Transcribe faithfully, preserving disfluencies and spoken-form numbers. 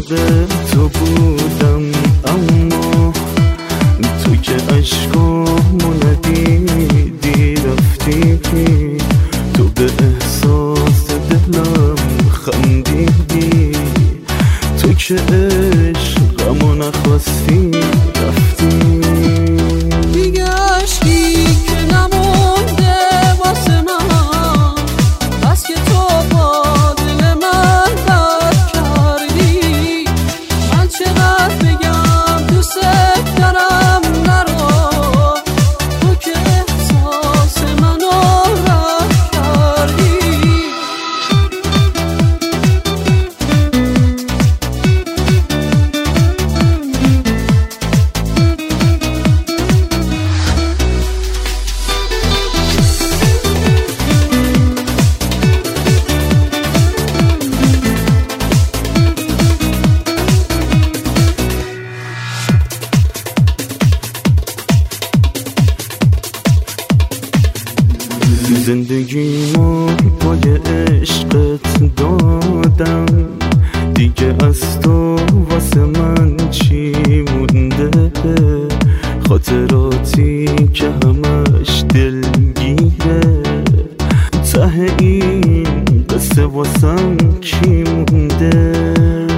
عاشق تو بودم، اما تو که عشقامو ندیدی رفتی، تو به احساس دلم خندیدی، تو که عشقمو نخواستی رفتی. دیگه عشقی که نمونده واسه من، بس که تو با دل من بد کردی. من چقدر بگم دوست دارم نرو، تو که احساس منو رد کردی. زندگیمو پای عشقت دادم، دیگه از تو واسه من چی مونده؟ خاطراتی که همش دلگیره، ته این قصه واسم کی مونده؟